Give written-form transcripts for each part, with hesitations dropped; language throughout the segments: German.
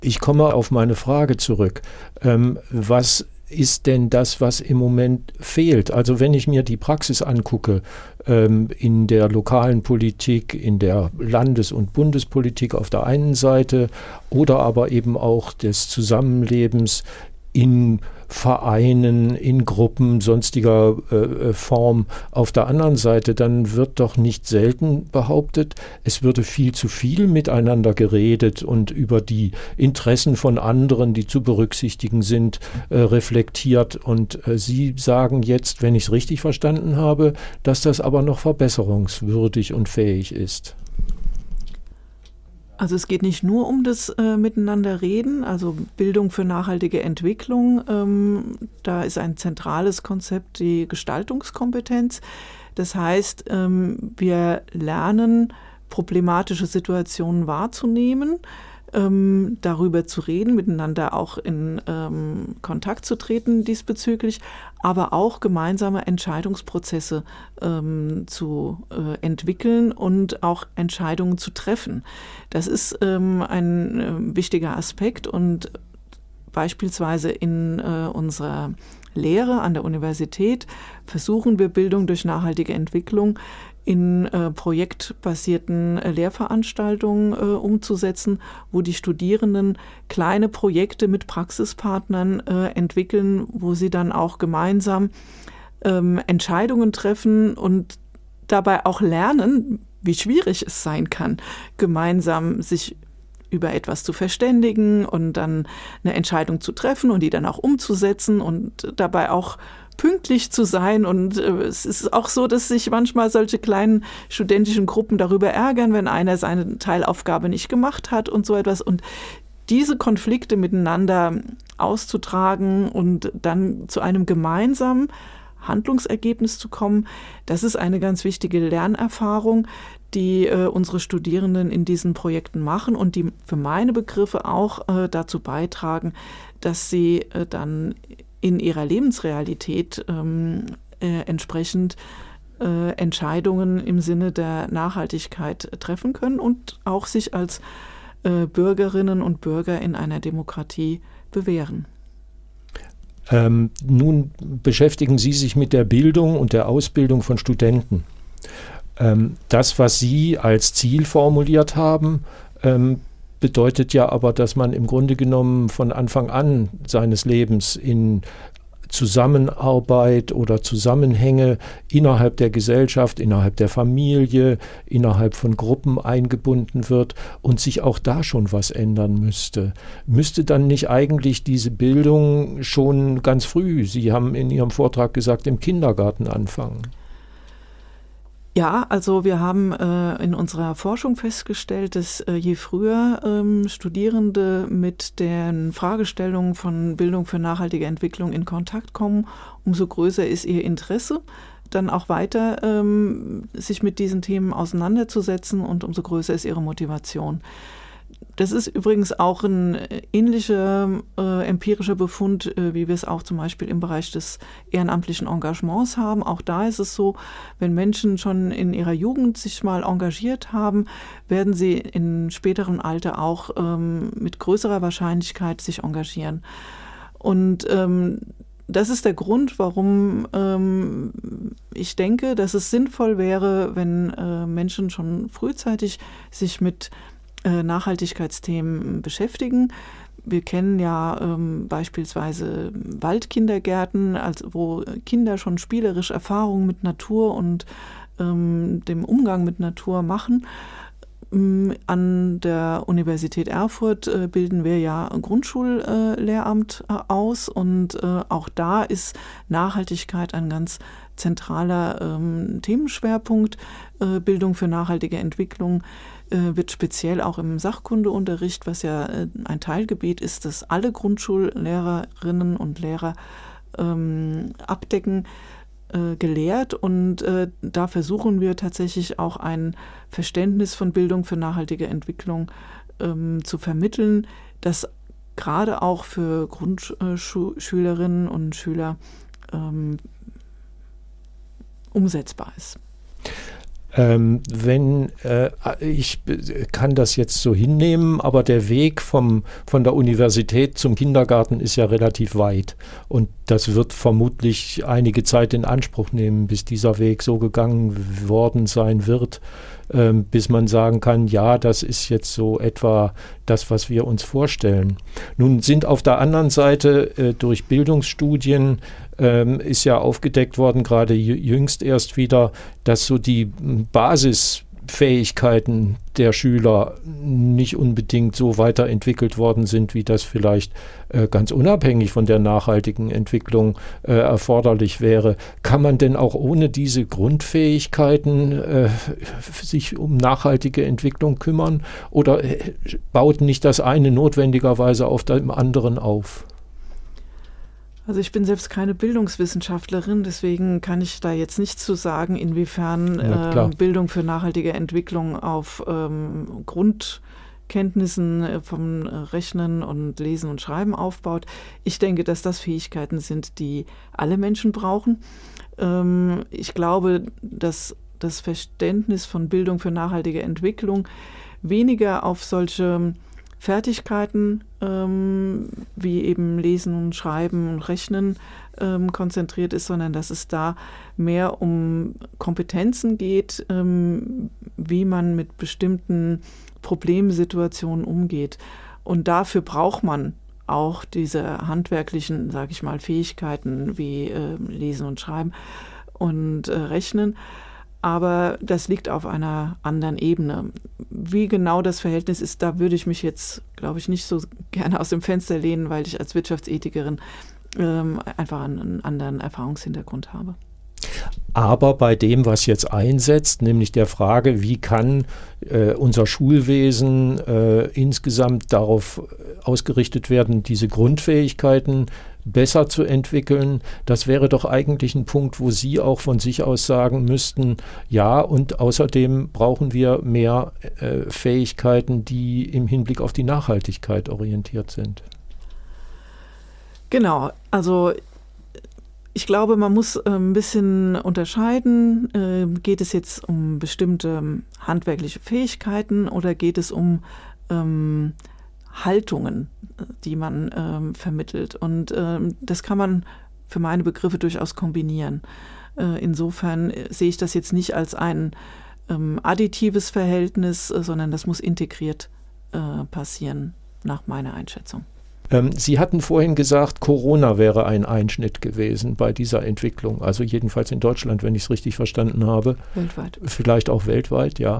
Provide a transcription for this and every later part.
Ich komme auf meine Frage zurück. Was ist denn das, was im Moment fehlt? Also wenn ich mir die Praxis angucke, in der lokalen Politik, in der Landes- und Bundespolitik auf der einen Seite oder aber eben auch des Zusammenlebens in Vereinen, in Gruppen sonstiger Form auf der anderen Seite, dann wird doch nicht selten behauptet, es würde viel zu viel miteinander geredet und über die Interessen von anderen, die zu berücksichtigen sind, reflektiert. Und Sie sagen jetzt, wenn ich es richtig verstanden habe, dass das aber noch verbesserungswürdig und fähig ist. Also es geht nicht nur um das Miteinander reden, also Bildung für nachhaltige Entwicklung. Da ist ein zentrales Konzept die Gestaltungskompetenz. Das heißt, wir lernen, problematische Situationen wahrzunehmen, darüber zu reden, miteinander auch in Kontakt zu treten diesbezüglich, aber auch gemeinsame Entscheidungsprozesse zu entwickeln und auch Entscheidungen zu treffen. Das ist ein wichtiger Aspekt und beispielsweise in unserer Lehre an der Universität versuchen wir Bildung durch nachhaltige Entwicklung in projektbasierten Lehrveranstaltungen umzusetzen, wo die Studierenden kleine Projekte mit Praxispartnern entwickeln, wo sie dann auch gemeinsam Entscheidungen treffen und dabei auch lernen, wie schwierig es sein kann, gemeinsam sich über etwas zu verständigen und dann eine Entscheidung zu treffen und die dann auch umzusetzen und dabei auch pünktlich zu sein. Und es ist auch so, dass sich manchmal solche kleinen studentischen Gruppen darüber ärgern, wenn einer seine Teilaufgabe nicht gemacht hat und so etwas. Und diese Konflikte miteinander auszutragen und dann zu einem gemeinsamen Handlungsergebnis zu kommen, das ist eine ganz wichtige Lernerfahrung, die unsere Studierenden in diesen Projekten machen und die für meine Begriffe auch dazu beitragen, dass sie dann in ihrer Lebensrealität entsprechend Entscheidungen im Sinne der Nachhaltigkeit treffen können und auch sich als Bürgerinnen und Bürger in einer Demokratie bewähren. Nun beschäftigen Sie sich mit der Bildung und der Ausbildung von Studenten. Das, was Sie als Ziel formuliert haben, bedeutet ja aber, dass man im Grunde genommen von Anfang an seines Lebens in Zusammenarbeit oder Zusammenhänge innerhalb der Gesellschaft, innerhalb der Familie, innerhalb von Gruppen eingebunden wird und sich auch da schon was ändern müsste. Müsste dann nicht eigentlich diese Bildung schon ganz früh, Sie haben in Ihrem Vortrag gesagt, im Kindergarten anfangen? Ja, also wir haben in unserer Forschung festgestellt, dass je früher Studierende mit den Fragestellungen von Bildung für nachhaltige Entwicklung in Kontakt kommen, umso größer ist ihr Interesse, dann auch weiter sich mit diesen Themen auseinanderzusetzen und umso größer ist ihre Motivation. Das ist übrigens auch ein ähnlicher empirischer Befund, wie wir es auch zum Beispiel im Bereich des ehrenamtlichen Engagements haben. Auch da ist es so, wenn Menschen schon in ihrer Jugend sich mal engagiert haben, werden sie in späterem Alter auch mit größerer Wahrscheinlichkeit sich engagieren. Und das ist der Grund, warum ich denke, dass es sinnvoll wäre, wenn Menschen schon frühzeitig sich mit Nachhaltigkeitsthemen beschäftigen. Wir kennen ja beispielsweise Waldkindergärten, wo Kinder schon spielerisch Erfahrungen mit Natur und dem Umgang mit Natur machen. An der Universität Erfurt bilden wir ja Grundschullehramt aus und auch da ist Nachhaltigkeit ein ganz zentraler Themenschwerpunkt. Bildung für nachhaltige Entwicklung wird speziell auch im Sachkundeunterricht, was ja ein Teilgebiet ist, das alle Grundschullehrerinnen und Lehrer abdecken, gelehrt. Und da versuchen wir tatsächlich auch ein Verständnis von Bildung für nachhaltige Entwicklung zu vermitteln, das gerade auch für Grundschülerinnen und Schüler umsetzbar ist. Ich kann das jetzt so hinnehmen, aber der Weg von der Universität zum Kindergarten ist ja relativ weit. Und das wird vermutlich einige Zeit in Anspruch nehmen, bis dieser Weg so gegangen worden sein wird, bis man sagen kann, ja, das ist jetzt so etwa das, was wir uns vorstellen. Nun sind auf der anderen Seite durch Bildungsstudien ist ja aufgedeckt worden, gerade jüngst erst wieder, dass so die Basisfähigkeiten der Schüler nicht unbedingt so weiterentwickelt worden sind, wie das vielleicht ganz unabhängig von der nachhaltigen Entwicklung erforderlich wäre. Kann man denn auch ohne diese Grundfähigkeiten sich um nachhaltige Entwicklung kümmern? Oder baut nicht das eine notwendigerweise auf dem anderen auf? Also ich bin selbst keine Bildungswissenschaftlerin, deswegen kann ich da jetzt nichts zu sagen, inwiefern Bildung für nachhaltige Entwicklung auf Grundkenntnissen vom Rechnen und Lesen und Schreiben aufbaut. Ich denke, dass das Fähigkeiten sind, die alle Menschen brauchen. Ich glaube, dass das Verständnis von Bildung für nachhaltige Entwicklung weniger auf solche Fertigkeiten wie eben Lesen und Schreiben und Rechnen konzentriert ist, sondern dass es da mehr um Kompetenzen geht, wie man mit bestimmten Problemsituationen umgeht. Und dafür braucht man auch diese handwerklichen, sage ich mal, Fähigkeiten wie Lesen und Schreiben und Rechnen. Aber das liegt auf einer anderen Ebene. Wie genau das Verhältnis ist, da würde ich mich jetzt, glaube ich, nicht so gerne aus dem Fenster lehnen, weil ich als Wirtschaftsethikerin einfach einen anderen Erfahrungshintergrund habe. Aber bei dem, was jetzt einsetzt, nämlich der Frage, wie kann unser Schulwesen insgesamt darauf ausgerichtet werden, diese Grundfähigkeiten besser zu entwickeln, das wäre doch eigentlich ein Punkt, wo Sie auch von sich aus sagen müssten, ja, und außerdem brauchen wir mehr Fähigkeiten, die im Hinblick auf die Nachhaltigkeit orientiert sind. Genau, also ich glaube, man muss ein bisschen unterscheiden, geht es jetzt um bestimmte handwerkliche Fähigkeiten oder geht es um Haltungen, die man vermittelt. Und das kann man für meine Begriffe durchaus kombinieren. Insofern sehe ich das jetzt nicht als ein additives Verhältnis, sondern das muss integriert passieren, nach meiner Einschätzung. Sie hatten vorhin gesagt, Corona wäre ein Einschnitt gewesen bei dieser Entwicklung, also jedenfalls in Deutschland, wenn ich es richtig verstanden habe. Weltweit. Vielleicht auch weltweit, ja.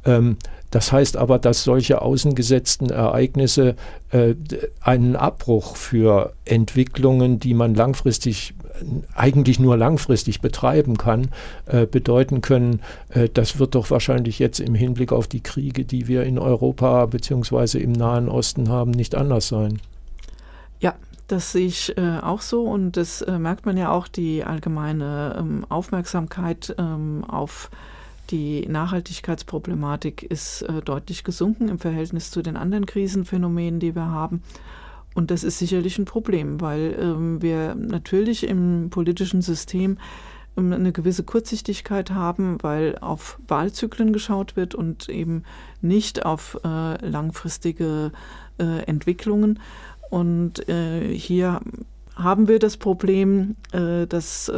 Das heißt aber, dass solche außengesetzten Ereignisse einen Abbruch für Entwicklungen, die man eigentlich nur langfristig betreiben kann, bedeuten können. Das wird doch wahrscheinlich jetzt im Hinblick auf die Kriege, die wir in Europa bzw. im Nahen Osten haben, nicht anders sein. Ja, das sehe ich auch so und das merkt man ja auch, die allgemeine Aufmerksamkeit auf die Nachhaltigkeitsproblematik ist deutlich gesunken im Verhältnis zu den anderen Krisenphänomenen, die wir haben. Und das ist sicherlich ein Problem, weil wir natürlich im politischen System eine gewisse Kurzsichtigkeit haben, weil auf Wahlzyklen geschaut wird und eben nicht auf langfristige Entwicklungen. Und hier haben wir das Problem, dass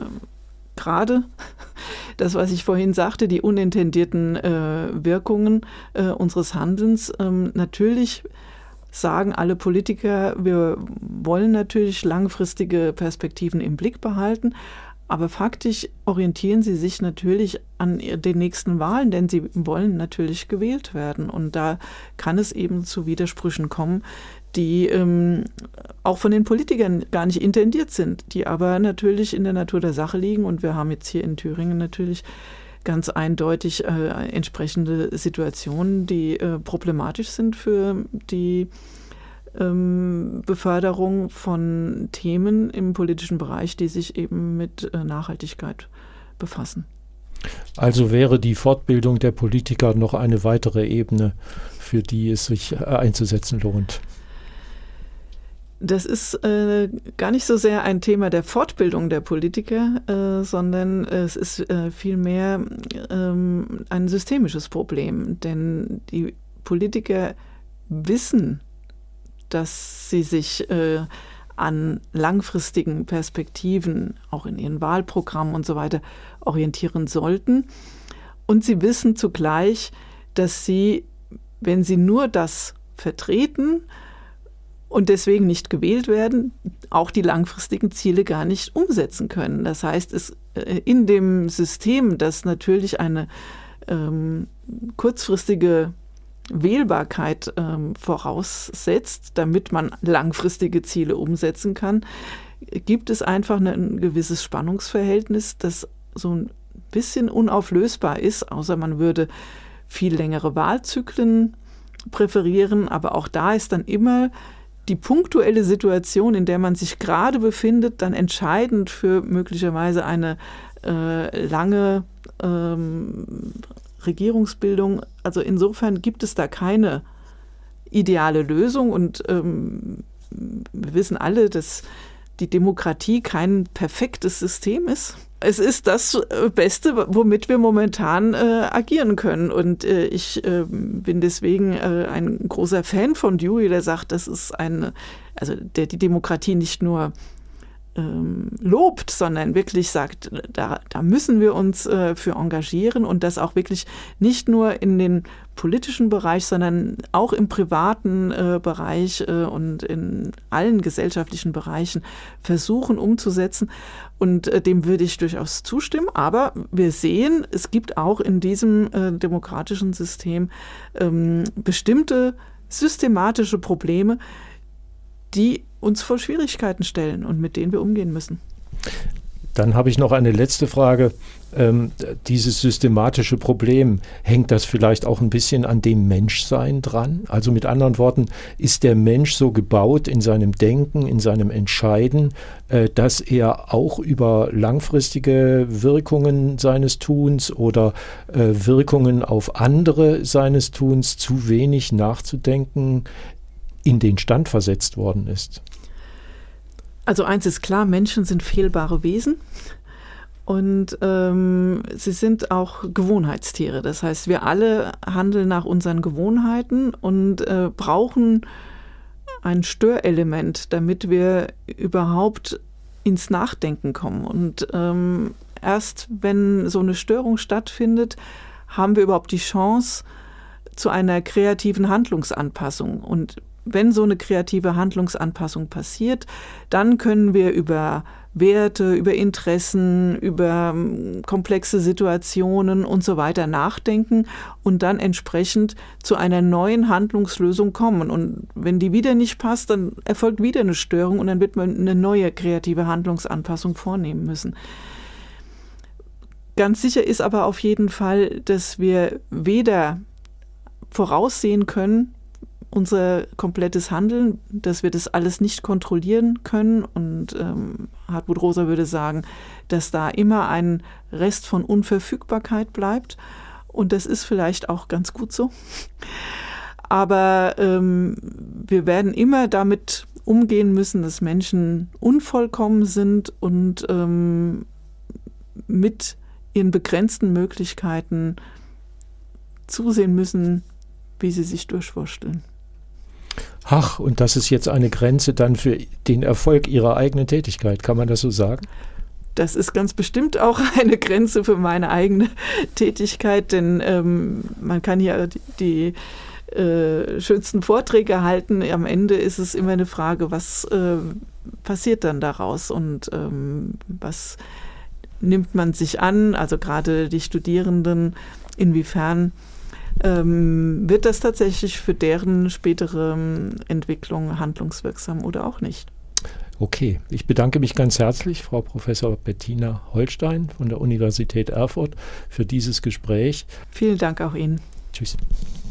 gerade das, was ich vorhin sagte, die unintendierten Wirkungen unseres Handelns, natürlich sagen alle Politiker, wir wollen natürlich langfristige Perspektiven im Blick behalten, aber faktisch orientieren sie sich natürlich an den nächsten Wahlen, denn sie wollen natürlich gewählt werden. Und da kann es eben zu Widersprüchen kommen, die auch von den Politikern gar nicht intendiert sind, die aber natürlich in der Natur der Sache liegen. Und wir haben jetzt hier in Thüringen natürlich ganz eindeutig entsprechende Situationen, die problematisch sind für die Beförderung von Themen im politischen Bereich, die sich eben mit Nachhaltigkeit befassen. Also wäre die Fortbildung der Politiker noch eine weitere Ebene, für die es sich einzusetzen lohnt? Das ist gar nicht so sehr ein Thema der Fortbildung der Politiker, sondern es ist vielmehr ein systemisches Problem. Denn die Politiker wissen, dass sie sich an langfristigen Perspektiven, auch in ihren Wahlprogrammen und so weiter, orientieren sollten. Und sie wissen zugleich, dass sie, wenn sie nur das vertreten und deswegen nicht gewählt werden, auch die langfristigen Ziele gar nicht umsetzen können. Das heißt, in dem System, das natürlich eine kurzfristige Wählbarkeit voraussetzt, damit man langfristige Ziele umsetzen kann, gibt es einfach ein gewisses Spannungsverhältnis, das so ein bisschen unauflösbar ist, außer man würde viel längere Wahlzyklen präferieren. Aber auch da ist dann immer die punktuelle Situation, in der man sich gerade befindet, dann entscheidend für möglicherweise eine lange Regierungsbildung. Also insofern gibt es da keine ideale Lösung und wir wissen alle, dass die Demokratie kein perfektes System ist. Es ist das Beste, womit wir momentan agieren können. Und ich bin deswegen ein großer Fan von Dewey, der sagt, das ist der die Demokratie nicht nur lobt, sondern wirklich sagt, da müssen wir uns für engagieren und das auch wirklich nicht nur in den politischen Bereich, sondern auch im privaten Bereich und in allen gesellschaftlichen Bereichen versuchen umzusetzen. Und dem würde ich durchaus zustimmen. Aber wir sehen, es gibt auch in diesem demokratischen System bestimmte systematische Probleme, die uns vor Schwierigkeiten stellen und mit denen wir umgehen müssen. Dann habe ich noch eine letzte Frage. Dieses systematische Problem, hängt das vielleicht auch ein bisschen an dem Menschsein dran? Also mit anderen Worten, ist der Mensch so gebaut in seinem Denken, in seinem Entscheiden, dass er auch über langfristige Wirkungen seines Tuns oder Wirkungen auf andere seines Tuns zu wenig nachzudenken in den Stand versetzt worden ist? Also eins ist klar, Menschen sind fehlbare Wesen und sie sind auch Gewohnheitstiere. Das heißt, wir alle handeln nach unseren Gewohnheiten und brauchen ein Störelement, damit wir überhaupt ins Nachdenken kommen. Und erst wenn so eine Störung stattfindet, haben wir überhaupt die Chance zu einer kreativen Handlungsanpassung. Und wenn so eine kreative Handlungsanpassung passiert, dann können wir über Werte, über Interessen, über komplexe Situationen und so weiter nachdenken und dann entsprechend zu einer neuen Handlungslösung kommen. Und wenn die wieder nicht passt, dann erfolgt wieder eine Störung und dann wird man eine neue kreative Handlungsanpassung vornehmen müssen. Ganz sicher ist aber auf jeden Fall, dass wir weder voraussehen können, unser komplettes Handeln, dass wir das alles nicht kontrollieren können. Und Hartmut Rosa würde sagen, dass da immer ein Rest von Unverfügbarkeit bleibt. Und das ist vielleicht auch ganz gut so. Aber wir werden immer damit umgehen müssen, dass Menschen unvollkommen sind und mit ihren begrenzten Möglichkeiten zusehen müssen, wie sie sich durchwursteln. Ach, und das ist jetzt eine Grenze dann für den Erfolg Ihrer eigenen Tätigkeit. Kann man das so sagen? Das ist ganz bestimmt auch eine Grenze für meine eigene Tätigkeit, denn man kann hier die schönsten Vorträge halten. Am Ende ist es immer eine Frage, was passiert dann daraus und was nimmt man sich an, also gerade die Studierenden, inwiefern wird das tatsächlich für deren spätere Entwicklung handlungswirksam oder auch nicht. Okay, ich bedanke mich ganz herzlich, Frau Professor Bettina Holstein von der Universität Erfurt, für dieses Gespräch. Vielen Dank auch Ihnen. Tschüss.